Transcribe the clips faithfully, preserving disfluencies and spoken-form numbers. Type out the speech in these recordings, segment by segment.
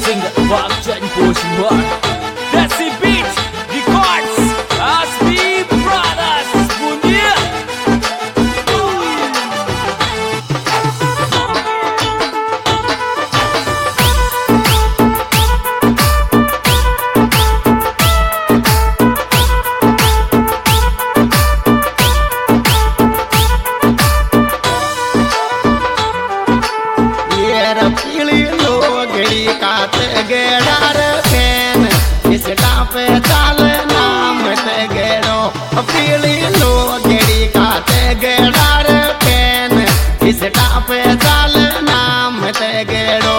singer Park Chan Poshman. Desi Beat Records, Aspi Brothers, Bundia. गेड़ार फैन इस टापे चाल नाम ते गेड़ो पीली लो गेड़ी काते गेड़ार फैन इस टापे चाल नाम ते गेड़ो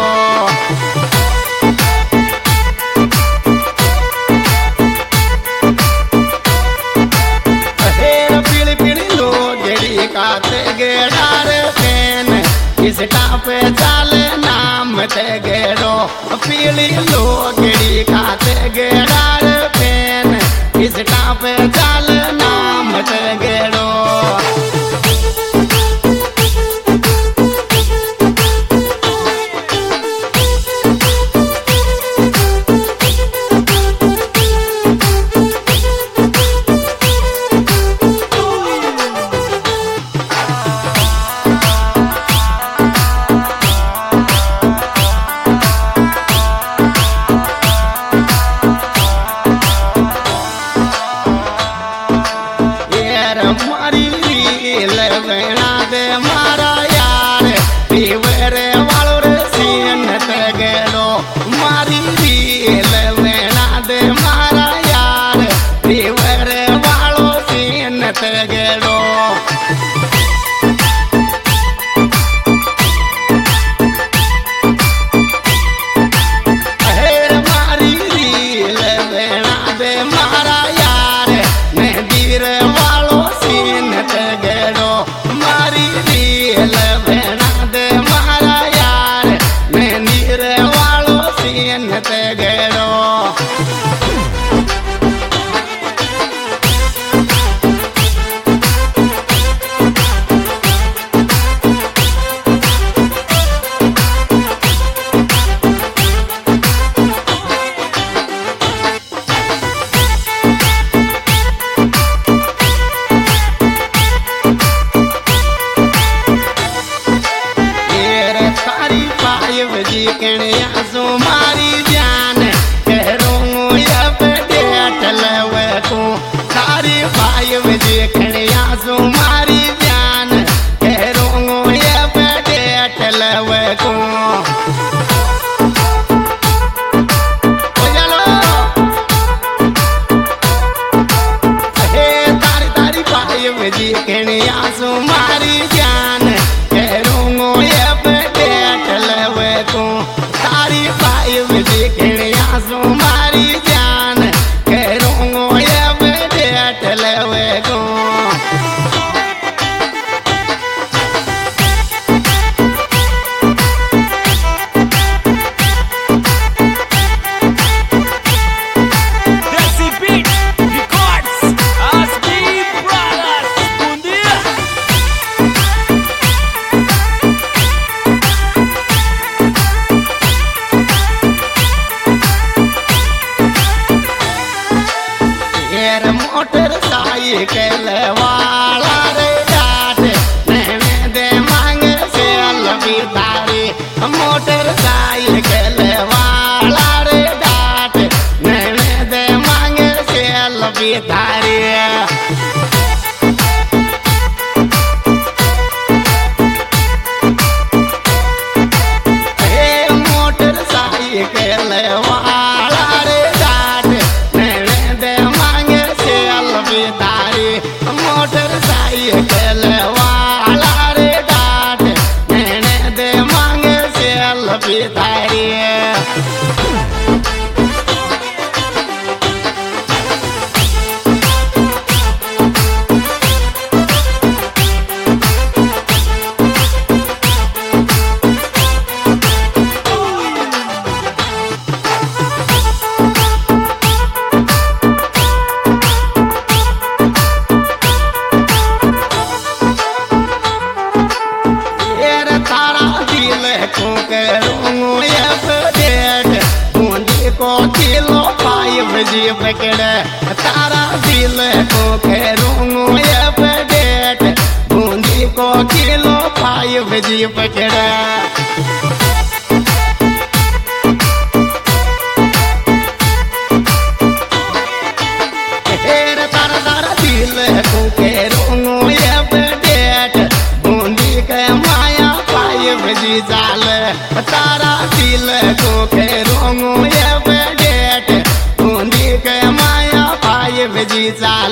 हेर पीली पीली लो गेड़ी काते गेड़ार फैन इस टापे चाल नाम ते गेड़ो पीली लो गेड़ी खाते गेड़ार फैन इस टापे चाल नाम ते गेड़ो मारी रील वेणा दे मारा यार पीवरे वालो रे सीन ते गेड़ो मारी रील वेणा दे मारा यार पीवरे वालो सीन ते गेड़ो हेर मारी रील वेणा दे मारा यार मेहंदी रे मारी रील वेणा दे मारा यार मैं नीर वालो सीन ते गेड़ो जी कणिया सो मारी जान करो या डेट लवे को सारी भाई जी कणिया सो मारी जान करो या डेट लवे को हे तारी तारी भाई जी कणिया सो मारी जान करो या तारी भाई मुझे कणिया सो मारी जान करूँगो ये डेट लवे को Desi Beat Records, Aspi Brothers, Bundia. Motorcycle वाला रे डाट नैने दे मांगे से लबी तारी मोटर साइकिल वाला रे डाट नैने दे मांगे से लबी तारी हे मोटर साइकिल वाला रे डाट नैने दे मांगे तारी मोटर साइकिल वाला रे डाट नैने दे मांगे से लबी तारी को करूँ अब डेट जी पकड़े तारा दिल को करूँ ये पेट बूंदी को किलो फाइव जी पकड़े जाल तारा दिल को खेरूंगो ये बेडेट बूंदी के माया पाए भेजी चाल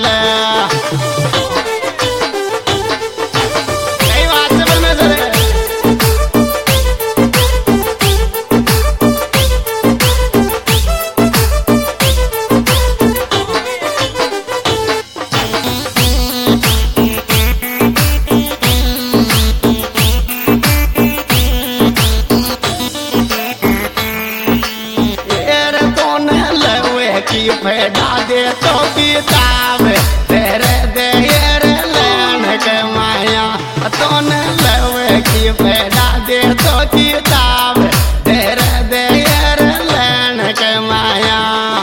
फैला दे तो किताब तेरे देर लेन के माया तो न लवे की फैला दे तो किताब तेरे देर लेन के माया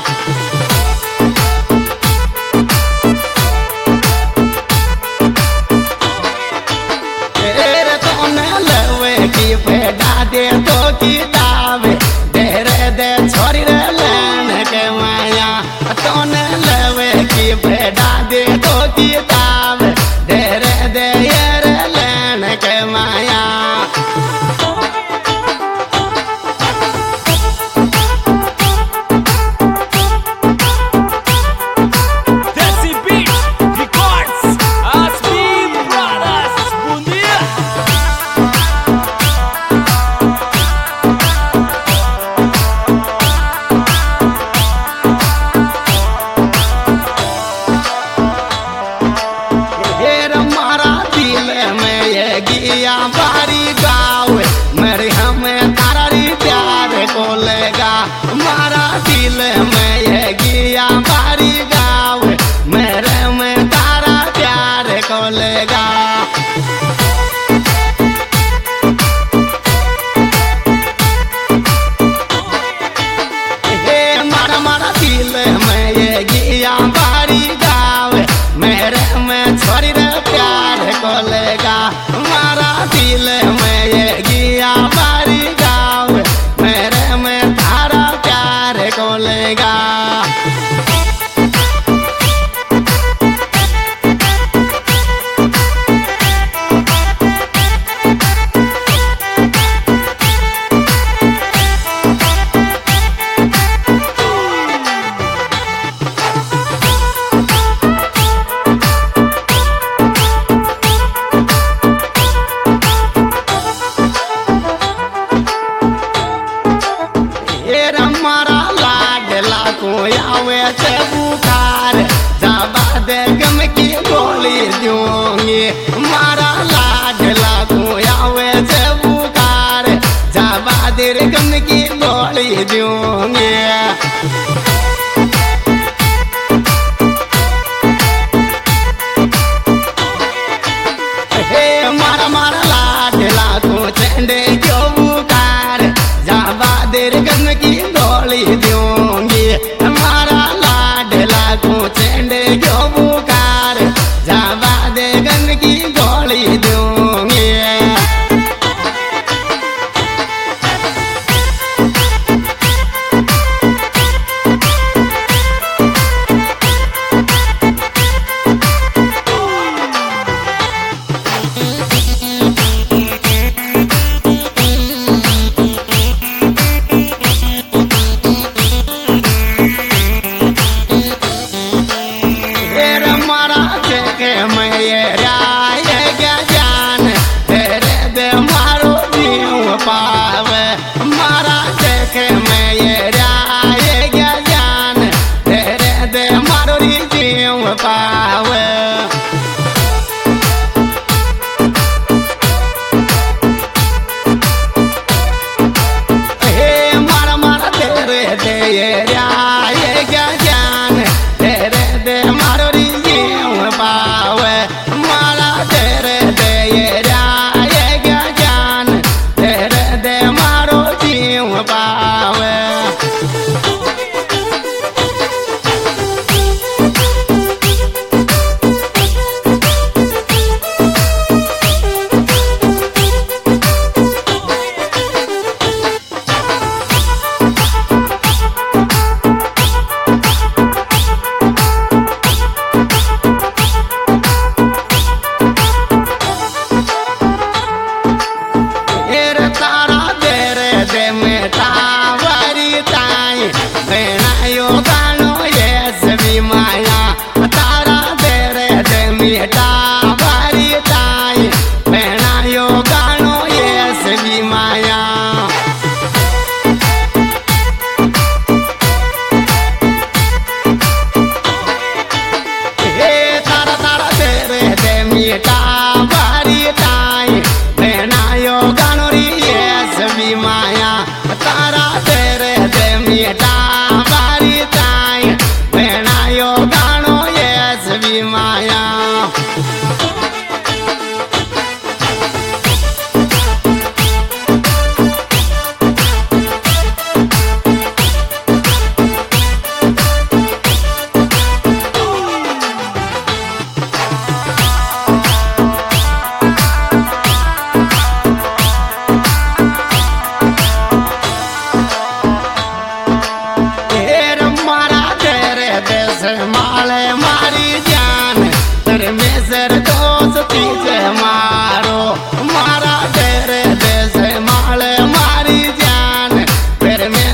तेरे तो न लवे की फैला दे तो किताब तेरे दे छोरी लेन के माया तो न लवे की भेड़ा दे तो किताब डेरे दे यार लेन के माया Desi Beats Records Asmi Brothers Bundia गिया बारी गाँव मेरे हमें तारी प्यार को लेगा मारा दिल में ये गिया बारी गाँव मेरे में तारा प्यार को लेगा हे मारा मारा दिल में ये गिया बारी गाँव मेरे में छोरी रे प्यार को लेगा दिल में ये गिया बारी गाँव मेरे में तारा प्यार को लेगा आवे से बुखार जाबा दे गम की गोली दूंगी मारा लाडला को आवे से बुखार जाबा दे गम की गोली दूंगी हे मारा मारा लाडला को चंडे क्यों बुखार जाबा दे गम की गोली दूंगी को चंडे क्यों बुखार जावा दे गन की गोली दूंगी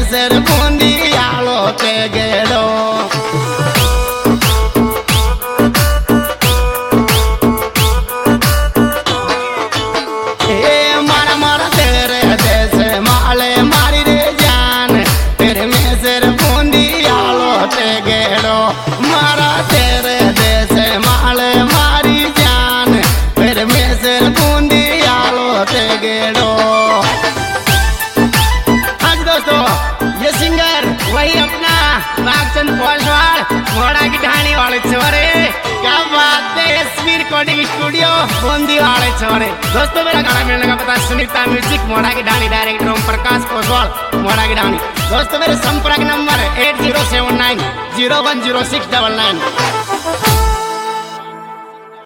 सर बूंदी आलो ते गेड़ो घोड़ा की ढाणी वाले छोरे, क्या बात है। एसवी रिकॉर्डिंग स्टूडियो बूंदी वाले छोरे। दोस्तों मेरा गाना मिलने का पता सुनीता म्यूजिक मोड़ा की ढाणी, डायरेक्टर ओम प्रकाश कोसवाल मोड़ा की ढाणी। दोस्तों मेरे संपर्क number eight zero seven nine zero one zero six double nine.